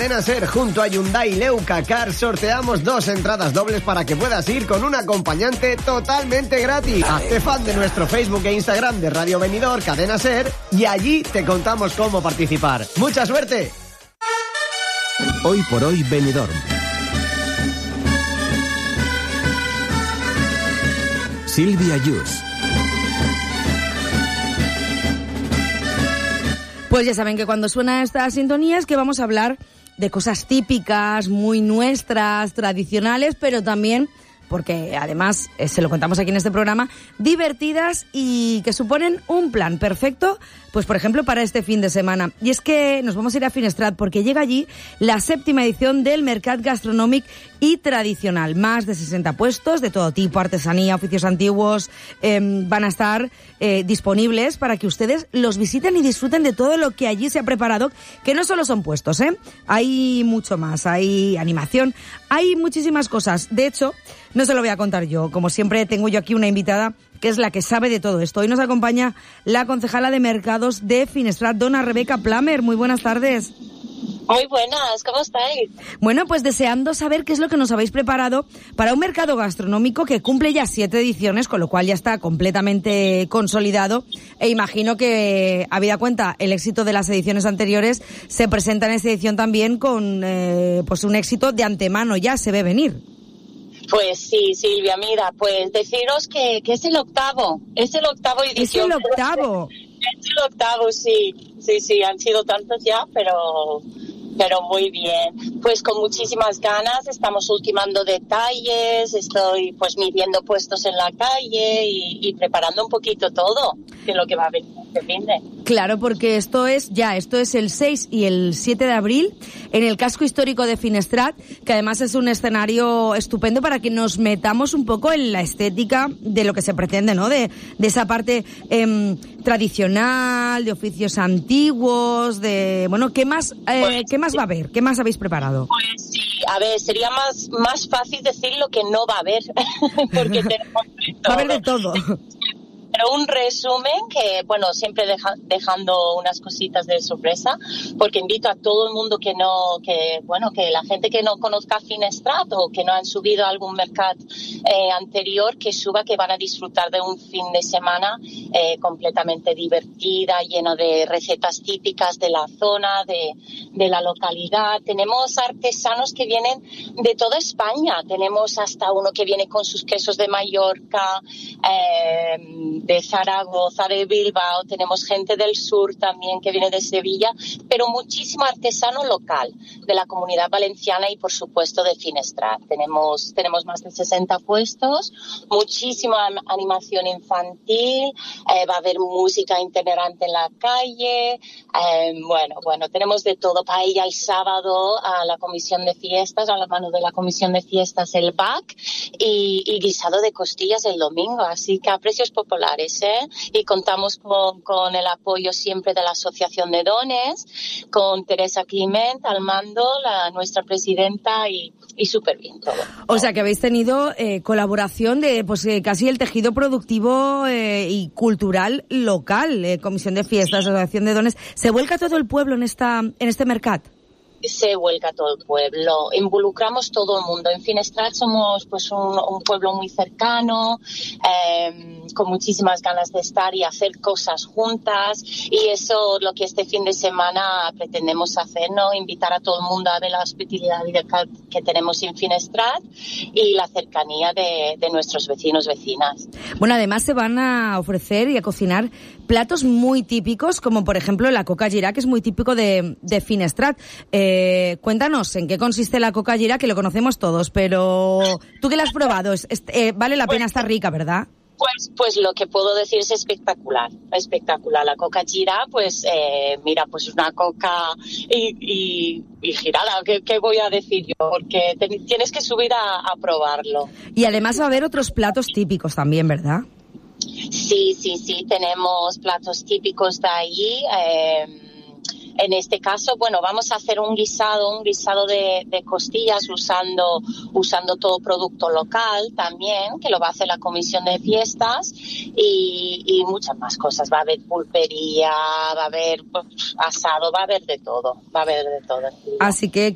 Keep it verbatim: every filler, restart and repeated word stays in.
Cadena Ser junto a Hyundai Leucacar sorteamos dos entradas dobles para que puedas ir con un acompañante totalmente gratis. Hazte fan de nuestro Facebook e Instagram de Radio Benidorm Cadena Ser y allí te contamos cómo participar. ¡Mucha suerte! Hoy por hoy Benidorm. Silvia Yus. Pues ya saben que cuando suena esta sintonía es que vamos a hablar de cosas típicas, muy nuestras, tradicionales, pero también, porque además eh, se lo contamos aquí en este programa, divertidas y que suponen un plan perfecto, pues por ejemplo para este fin de semana. Y es que nos vamos a ir a Finestrat porque llega allí la séptima edición del Mercat Gastronòmic y Tradicional. Más de sesenta puestos de todo tipo, artesanía, oficios antiguos, eh, van a estar eh, disponibles para que ustedes los visiten y disfruten de todo lo que allí se ha preparado, que no solo son puestos, ¿eh? Hay mucho más, hay animación, hay muchísimas cosas. De hecho, no se lo voy a contar yo. Como siempre, tengo yo aquí una invitada que es la que sabe de todo esto. Hoy nos acompaña la concejala de Mercados de Finestrat, dona Rebeca Plamer. Muy buenas tardes. Muy buenas, ¿cómo estáis? Bueno, pues deseando saber qué es lo que nos habéis preparado para un mercado gastronómico que cumple ya siete ediciones, con lo cual ya está completamente consolidado. E imagino que, habida cuenta el éxito de las ediciones anteriores, se presenta en esta edición también con eh, pues un éxito de antemano, ya se ve venir. Pues sí, Silvia, mira, pues deciros que, que es el octavo, es el octavo edición. Es el octavo. Es el octavo, sí, sí, sí, han sido tantos ya, pero, pero muy bien. Pues con muchísimas ganas, estamos ultimando detalles, estoy pues midiendo puestos en la calle y, y preparando un poquito todo de lo que va a venir este fin de. Claro, porque esto es ya, esto es el seis y el siete de abril en el casco histórico de Finestrat, que además es un escenario estupendo para que nos metamos un poco en la estética de lo que se pretende, ¿no? De, de esa parte eh, tradicional, de oficios antiguos, de, bueno, ¿qué más, eh, pues, ¿qué más va a haber? ¿Qué más habéis preparado? Pues sí, a ver, sería más, más fácil decir lo que no va a haber, porque tenemos de todo. Va a haber de todo. Pero un resumen que, bueno, siempre deja, dejando unas cositas de sorpresa, porque invito a todo el mundo que no, que, bueno, que la gente que no conozca Finestrat o que no han subido a algún mercat eh, anterior, que suba, que van a disfrutar de un fin de semana eh, completamente divertida, lleno de recetas típicas de la zona, de, de la localidad. Tenemos artesanos que vienen de toda España. Tenemos hasta uno que viene con sus quesos de Mallorca, eh, de Zaragoza, de Bilbao, tenemos gente del sur también que viene de Sevilla, pero muchísimo artesano local de la Comunidad Valenciana y por supuesto de Finestrat. Tenemos, tenemos más de sesenta puestos, muchísima animación infantil, eh, va a haber música itinerante en la calle, eh, bueno, bueno, tenemos de todo. Paella el sábado a la comisión de fiestas, a la mano de la comisión de fiestas el B A C y, y guisado de costillas el domingo, así que a precios populares. ¿eh? Y contamos con, con el apoyo siempre de la Asociación de Dones, con Teresa Climent al mando, la, nuestra presidenta, y, y súper bien todo. O sea que habéis tenido eh, colaboración de pues eh, casi el tejido productivo eh, y cultural local, eh, Comisión de Fiestas, Asociación de Dones. ¿Se vuelca todo el pueblo en esta en este mercat? Se vuelca todo el pueblo, involucramos todo el mundo. En Finestrat somos pues un, un pueblo muy cercano, eh, con muchísimas ganas de estar y hacer cosas juntas, y eso lo que este fin de semana pretendemos hacer, ¿no? Invitar a todo el mundo a ver la hospitalidad que tenemos en Finestrat y la cercanía de, de nuestros vecinos, vecinas. Bueno, además se van a ofrecer y a cocinar platos muy típicos, como por ejemplo la coca girà, que es muy típico de, de Finestrat. Eh, cuéntanos en qué consiste la coca girà, que lo conocemos todos, pero tú que la has probado, es, es, eh, vale la pena, está rica, ¿verdad? Pues, pues lo que puedo decir es espectacular, espectacular. La coca girà, pues eh, mira, pues una coca y, y, y girada, ¿qué, ¿qué voy a decir yo? Porque te, tienes que subir a, a probarlo. Y además va a haber otros platos típicos también, ¿verdad? Sí, sí, sí, tenemos platos típicos de allí. Eh, En este caso, bueno, vamos a hacer un guisado, un guisado de, de costillas usando, usando todo producto local también, que lo va a hacer la comisión de fiestas, y, y muchas más cosas. Va a haber pulpería, va a haber pues, asado, va a haber de todo, va a haber de todo. Así que